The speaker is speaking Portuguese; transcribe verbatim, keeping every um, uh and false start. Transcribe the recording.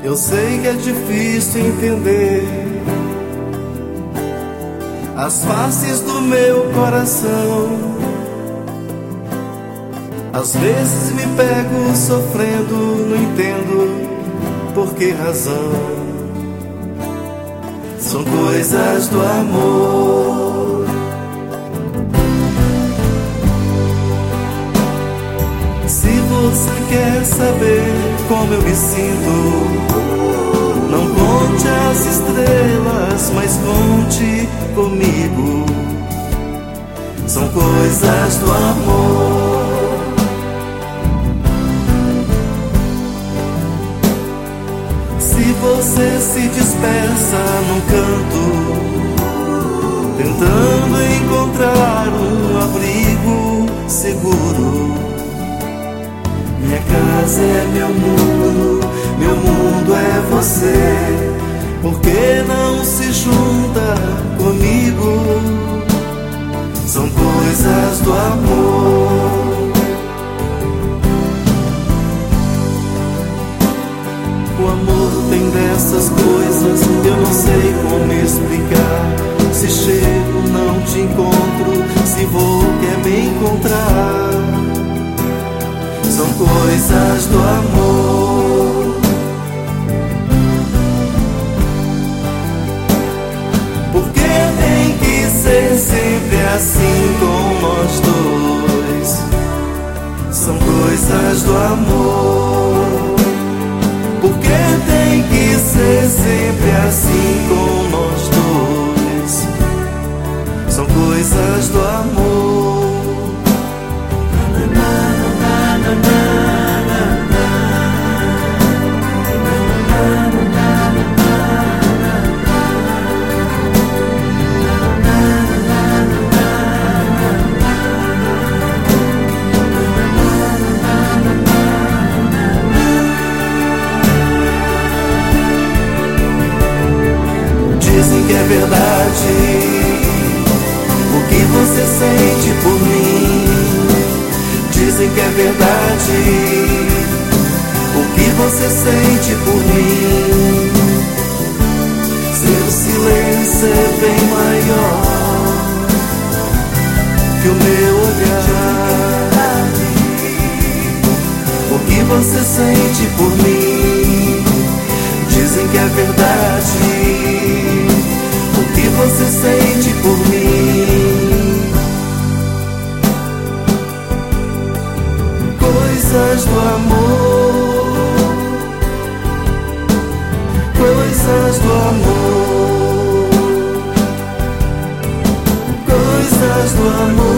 Eu sei que é difícil entender as faces do meu coração. Às vezes me pego sofrendo, não entendo por que razão. São coisas do amor. Se você quer saber como eu me sinto, não conte as estrelas, mas conte comigo. São coisas do amor. Se você se dispersa num canto, tentando encontrar um abrigo seguro, minha casa é meu mundo, meu mundo é você. Por que não se junta comigo? São coisas do amor. O amor tem dessas coisas, eu não sei como explicar. Se chego, não te encontro, se vou, quer me encontrar. São coisas do amor. Porque tem que ser sempre assim com nós dois. São coisas do amor. Porque tem que ser sempre assim com nós dois. São coisas do amor. Dizem que é verdade o que você sente por mim. Dizem que é verdade o que você sente por mim. Seu silêncio é bem maior que o meu olhar. O que você sente por mim. Dizem que é verdade o que você sente por mim. Coisas do amor. Coisas do amor. Coisas do amor.